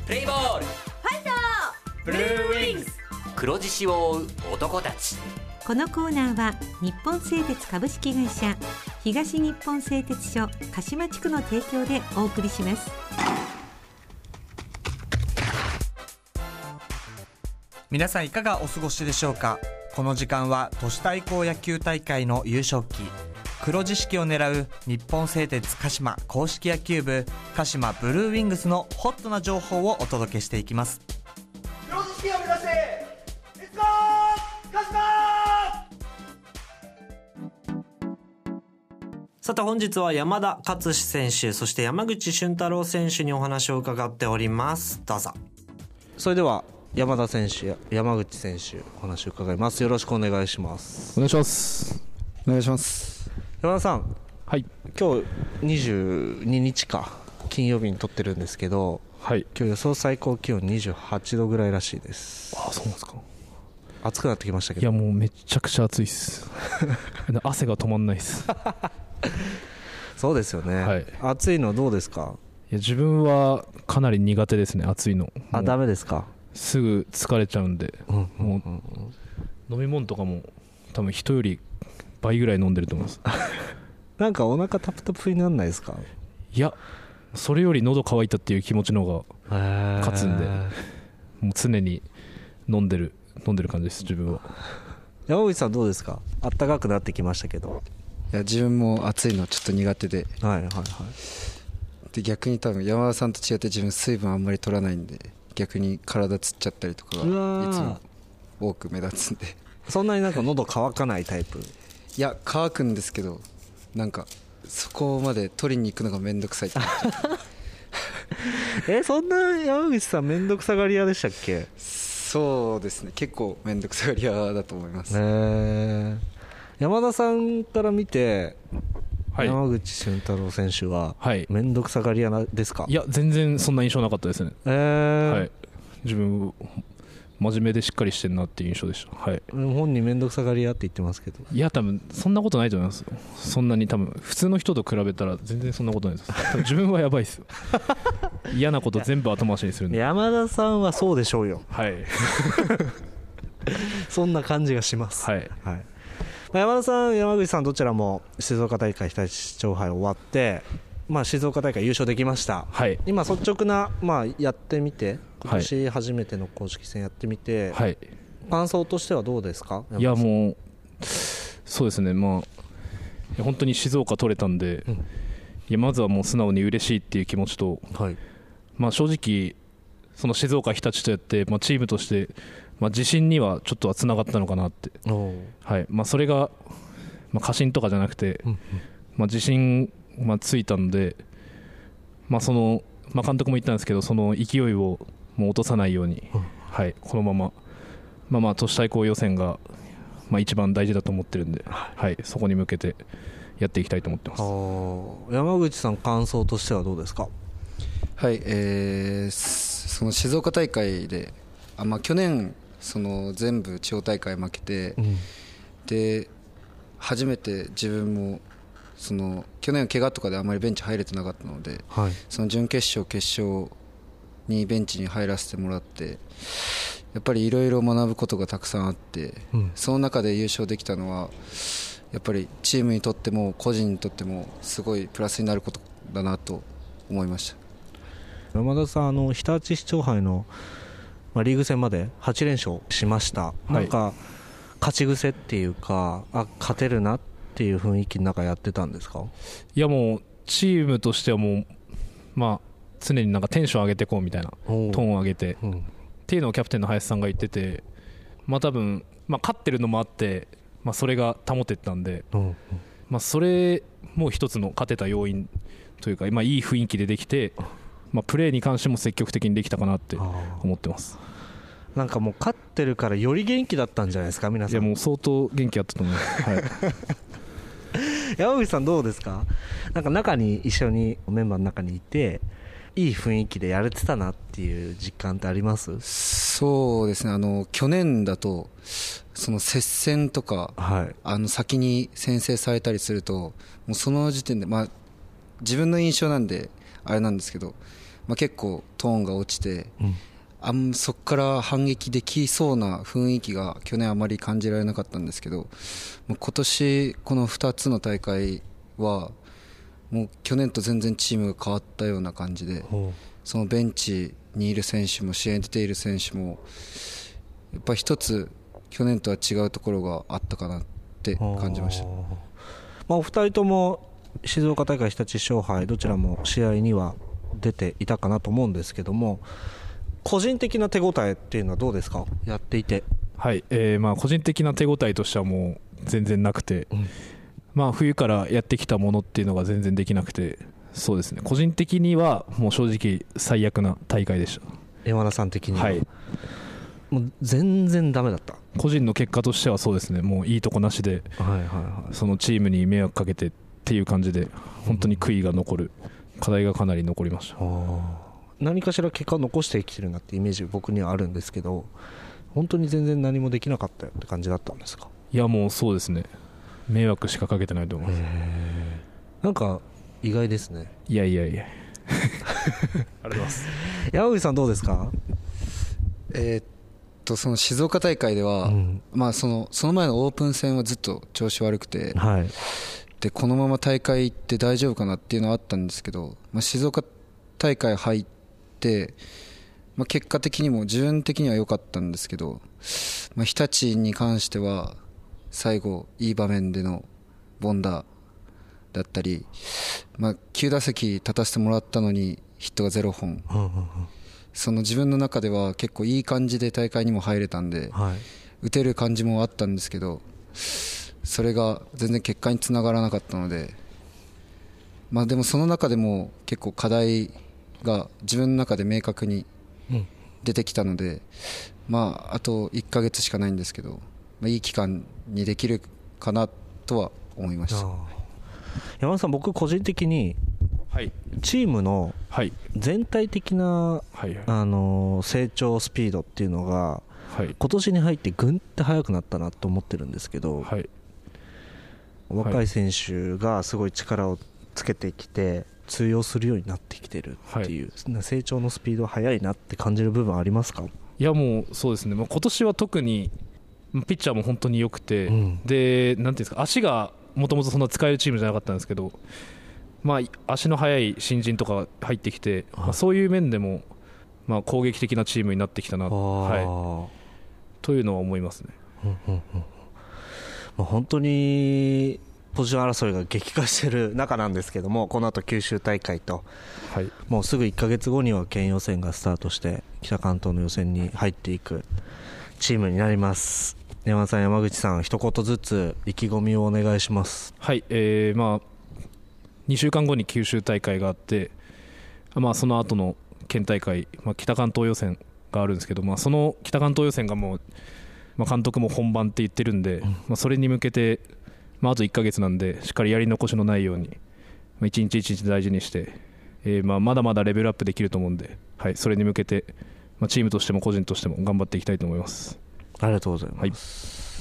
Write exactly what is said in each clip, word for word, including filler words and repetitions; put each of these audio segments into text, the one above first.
プレイボール、 ファイトブルーウィングス、黒獅子を追う男たち。 このコーナーは日本製鉄株式会社、東日本製鉄所鹿島地区の提供でお送りします。 皆さんいかがお過ごしでしょうか。この時間は都市対抗野球大会の優勝旗黒獅子を狙う日本製鉄鹿島公式野球部鹿島ブルーウィングスのホットな情報をお届けしていきます。 黒獅子を目指してレッツゴー鹿島。 さて本日は山田勝志選手、そして山口俊太郎選手にお話を伺っております。どうぞ。 それでは山田選手や山口選手お話を伺います。よろしくお願いします。 お願いしますお願いします。 山田さん、 はい、 今日にじゅうににちか金曜日に撮ってるんですけど、 はい、 今日予想最高気温にじゅうはちどぐらいらしいです。 ああ、そうなんですか。 暑くなってきましたけど。 いやもうめちゃくちゃ暑いです汗が止まんないですそうですよね、はい、暑いのどうですか。 いや自分はかなり苦手ですね、暑いの。 あ、ダメですか。 すぐ疲れちゃうんで、うんうんうん、もう飲み物とかも多分人より倍ぐらい飲んでると思いますなんかお腹タプタプになんないですか。 いやそれより喉乾いたっていう気持ちの方が勝つんで、もう常に飲んでる飲んでる感じです自分は。 山口さんどうですか。暖かくなってきましたけど。 いや自分も暑いのちょっと苦手で、 はいはいはい。 で逆に多分山田さんと違って自分水分あんまり取らないんで、逆に体つっちゃったりとかがいつも多く目立つんで。 そんなになんか喉乾かないタイプ。 いや乾くんですけど、なんかそこまで取りに行くのがめんどくさいってえそんな山口さんめんどくさがり屋でしたっけ。 そうですね、結構めんどくさがり屋だと思います。 ね、山田さんから見て、 はい、 山口俊太郎選手はめんどくさがり屋ですか。 いや全然そんな印象なかったですね。 えーはい、自分真面目でしっかりしてるなっていう印象でした。はい、 本人めんどくさがり屋って言ってますけど。 いや多分そんなことないと思いますよ。そんなに多分普通の人と比べたら全然そんなことないです。多分自分はやばいですよ嫌なこと全部後回しにするんで。 山田さんはそうでしょうよ。 はいそんな感じがします。 はい、 はい。山田さん山口さんどちらも静岡大会日立市長杯終わって、まあ、静岡大会優勝できました。 はい、 今率直な、まあ、やってみて今年初めての公式戦やってみて、 はい、 感想としてはどうですか。 いやもうそうですね、まあ本当に静岡取れたんで、うん、いやまずはもう素直に嬉しいっていう気持ちと、 はい、まあ、正直その静岡日立とやって、まあ、チームとして、まあ、自信にはちょっとはつながったのかなって、はい、まあ、それが、まあ、過信とかじゃなくて、うんうん、まあ、自信、まあ、ついたので、まあそのまあ、監督も言ったんですけど、その勢いをもう落とさないように、うん、はい、このまま、まあ、まあ都市対抗予選が、まあ、一番大事だと思ってるんで、はい、そこに向けてやっていきたいと思ってます。 山口さん感想としてはどうですか。 はい、えー、その静岡大会で、あ、まあ、去年その全部地方大会負けて、うん、で初めて自分もその去年は怪我とかであまりベンチ入れてなかったので、はい、その準決勝決勝にベンチに入らせてもらって、やっぱりいろいろ学ぶことがたくさんあって、うん、その中で優勝できたのはやっぱりチームにとっても個人にとってもすごいプラスになることだなと思いました。 山田さん、あの日立市長杯の、まあ、リーグ戦まではちれんしょうしました、はい、なんか勝ち癖っていうか、あ、勝てるなっていう雰囲気の中やってたんですか。 いやもうチームとしてはもう、まあ、常になんかテンション上げていこうみたいな、トーンを上げて、うん、っていうのをキャプテンの林さんが言ってて、まあ、多分、まあ、勝ってるのもあって、まあ、それが保てたんで、うんうん、まあ、それも一つの勝てた要因というか、まあ、いい雰囲気でできて、まあ、プレーに関しても積極的にできたかなって思ってます。 なんかもう勝ってるからより元気だったんじゃないですか皆さん。 いやもう相当元気だったと思います、はい、 山口さんどうですか。なんか中に一緒にメンバーの中にいていい雰囲気でやれてたなっていう実感ってあります。 そうですね、あの去年だとその接戦とか、はい、あの先に先制されたりするともうその時点で、まあ、自分の印象なんであれなんですけど、 まあ、結構トーンが落ちて、 うん、 あんそこから反撃できそうな雰囲気が去年あまり感じられなかったんですけど、もう今年このふたつの大会はもう去年と全然チームが変わったような感じで、そのベンチにいる選手も試合に出ている選手もやっぱり一つ去年とは違うところがあったかなって感じました。 まあ、お二人とも静岡大会日立勝敗どちらも試合には出ていたかなと思うんですけども、個人的な手応えっていうのはどうですか、やっていて。 はい、えーまあ個人的な手応えとしてはもう全然なくて、うん、まあ冬からやってきたものっていうのが全然できなくて、そうですね、個人的にはもう正直最悪な大会でした。 山田さん的には、 はい、 もう全然ダメだった。 個人の結果としてはそうですね、もういいとこなしで、 はいはいはい、 そのチームに迷惑かけてっていう感じで本当に悔いが残る、課題がかなり残りました。 何かしら結果を残してきてるなってイメージ僕にはあるんですけど、本当に全然何もできなかったよって感じだったんですか。 いやもうそうですね、迷惑しかかけてないと思います。 なんか意外ですね。 いやいやいやありがとうございます。 山口さんどうですか。 えー、っとその静岡大会では、うん、まあ、そのその前のオープン戦はずっと調子悪くて、 はい、 でこのまま大会行って大丈夫かなっていうのはあったんですけど、まあ、静岡大会入って、まあ、結果的にも自分的には良かったんですけど、まあ、日立に関しては最後いい場面での凡打だったり、まあ、きゅう打席立たせてもらったのにヒットがゼロほん、 うんうんうん、 その自分の中では結構いい感じで大会にも入れたんで、 はい、 打てる感じもあったんですけど、それが全然結果につながらなかったので、まあ、でもその中でも結構課題が自分の中で明確に出てきたので、うん、まあ、あといっかげつしかないんですけど、まあ、いい期間にできるかなとは思いました。 山田さん、僕個人的にチームの全体的な、はいはい、あの成長スピードっていうのが、はい、今年に入ってぐんって速くなったなと思ってるんですけど、はい、若い選手がすごい力をつけてきて通用するようになってきてるっていう、はい、成長のスピードは速いなって感じる部分ありますか。 いやもうそうですね、もう今年は特にピッチャーも本当に良くて、うん、でなんていうんですか、足がもともとそんな使えるチームじゃなかったんですけど、まあ、足の速い新人とか入ってきて、はい、まあ、そういう面でも、まあ、攻撃的なチームになってきたな、はい、というのは思いますね。 うんうんうん、まあ、本当にポジション争いが激化している中なんですけども、この後九州大会と、はい、もうすぐいっかげつごには県予選がスタートして北関東の予選に入っていくチームになります。山田さん、山口さん、一言ずつ意気込みをお願いします。 はい、えーまあ、にしゅうかんごに九州大会があって、まあ、その後の県大会、まあ、北関東予選があるんですけど、まあ、その北関東予選がもう、まあ、監督も本番って言ってるんで、うん、まあ、それに向けて、まあ、あといっかげつなんでしっかりやり残しのないように、まあ、一日一日大事にして、えーまあ、まだまだレベルアップできると思うんで、はい、それに向けて、まあ、チームとしても個人としても頑張っていきたいと思います。 ありがとうございます、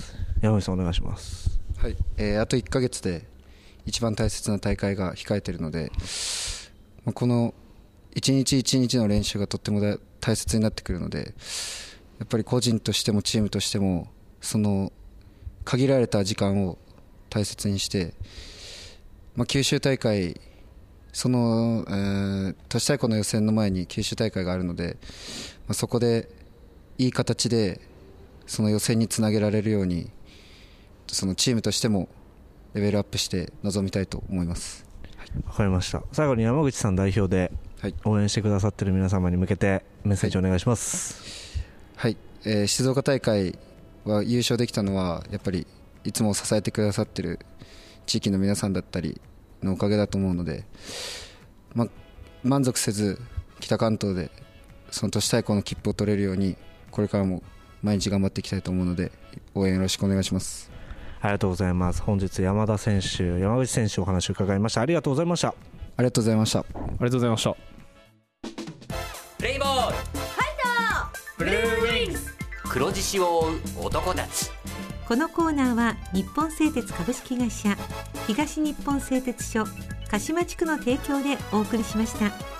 はい、山口さんお願いします。 はい、えー、あといっかげつで一番大切な大会が控えているので、まあ、この一日一日の練習がとっても大切になってくるので、やっぱり個人としてもチームとしてもその限られた時間を大切にして、まあ、九州大会その、えー、都市対抗の予選の前に九州大会があるので、まあ、そこでいい形でその予選につなげられるようにそのチームとしてもレベルアップして臨みたいと思います。 わかりました。最後に山口さん代表で応援してくださっている皆様に向けてメッセージお願いします。 はい、はい、えー、静岡大会は優勝できたのはやっぱりいつも支えてくださっている地域の皆さんだったりのおかげだと思うので、ま、満足せず北関東でその都市対抗の切符を取れるようにこれからも毎日頑張っていきたいと思うので応援よろしくお願いします。 ありがとうございます。本日山田選手、山口選手お話を伺いました。ありがとうございました。 ありがとうございました。ありがとうございました。 プレイボールファイトブルーウィングス黒獅子を追う男たち。 このコーナーは日本製鉄株式会社東日本製鉄所鹿島地区の提供でお送りしました。